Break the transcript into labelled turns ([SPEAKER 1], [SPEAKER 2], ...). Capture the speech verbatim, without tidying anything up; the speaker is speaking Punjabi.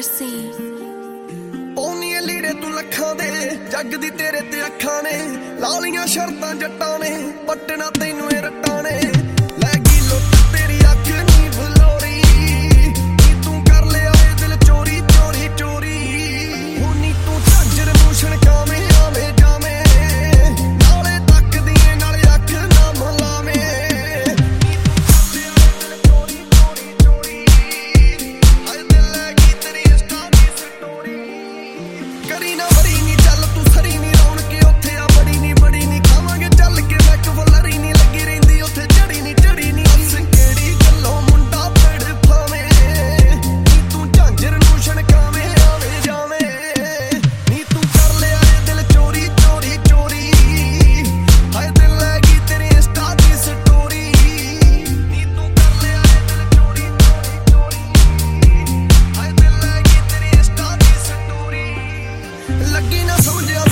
[SPEAKER 1] mercy.
[SPEAKER 2] ਪੌਨੀਏ ਲੀੜੇ ਤੂੰ ਲੱਖਾਂ ਦੇ ਜੱਗ ਦੀ ਤੇਰੇ ਤੇ ਅੱਖਾਂ ਨੇ ਲਾ ਲੀਆਂ ਸ਼ਰਤਾਂ ਜੱਟਾਂ ਨੇ ਪੱਟਣਾ ਤੈਨੂੰ ਇਹ ਰੱਟਾਂ ਨੇ ਲੈ ਗਈ ਲੁੱਟ ਤੇਰੀ ਅੱਖ ਨੀ ਬਲੋਰੀ ਨੀ ਤੂੰ ਕਰ ਲਿਆ ਇਹ ਦਿਲ ਚੋਰੀ ਚੋਰੀ ਚੋਰੀ ਹੁਣ ਨੀ ਤੂੰ ਝਾਂਜਰ ਨੂੰ ਛਣਕਾਵੇਂ ਆਵੇਂ ਜਾਵੇਂ ਨਾਲੇ ਤੱਕਦੀ ਏ ਨਾਲੇ ਅੱਖ ਨਾ ਮਲਾਵੇਂ ਨੀ ਤੂੰ ਕਰ ਲਿਆ ਇਹ ਦਿਲ ਚੋਰੀ ਚੋਰੀ ਚੋਰੀ ਹਾਏ ਦਿਲ ਲੈ ਗਈ ਤੇਰੀ ਇੰਸਟਾ ਦੀ ਸਟੋਰੀ ਕਰੀ ਨਾ ਵਰੀ ਨੀ ਚੱਲ ਤੂੰ ਸਰੀ ਨੀ ਰੌਣਕ ਉੱਥੇ ਆ ਬੜੀ ਨੀ ਬੜੀ ਨੀ ਖਾਵਾਂਗੇ ਚੱਲ ਕੇ ਬੈਕ ਫੁੱਲਰੀ ਨੀ ਲੱਗੀ ਰਹਿੰਦੀ ਉੱਥੇ ਚੜੀ ਨੀ ਚੜੀ ਨੀ ਅਸ ਕਿਹੜੀ ਗੱਲੋਂ ਮੁੰਡਾ ਪੜ ਫਾਵੇਂ ਨੀ ਤੂੰ ਝਾਂਜਰ ਨੂੰ ਛਣਕਾਵੇਂ ਆਵੇਂ ਜਾਵੇਂ ਨੀ ਤੂੰ ਕਰ ਲਿਆ ਇਹ ਦਿਲ ਚੋਰੀ ਚੋਰੀ ਚੋਰੀ ਹਾਏ ਦਿਲ ਲੈ ਗਈ ਤੇਰੀ ਇੰਸਟਾ ਦੀ ਸਟੋਰੀ ਨੀ ਤੂੰ ਕਰ ਲਿਆ ਇਹ ਦਿਲ ਚੋਰੀ ਚੋਰੀ ਚੋਰੀ ਹਾਏ ਦਿਲ ਲੈ ਗਈ ਤੇਰੀ ਇੰਸਟਾ ਦੀ ਸਟੋਰੀ ਲੱਗੀ ਨਾ ਸਮਝਿਆ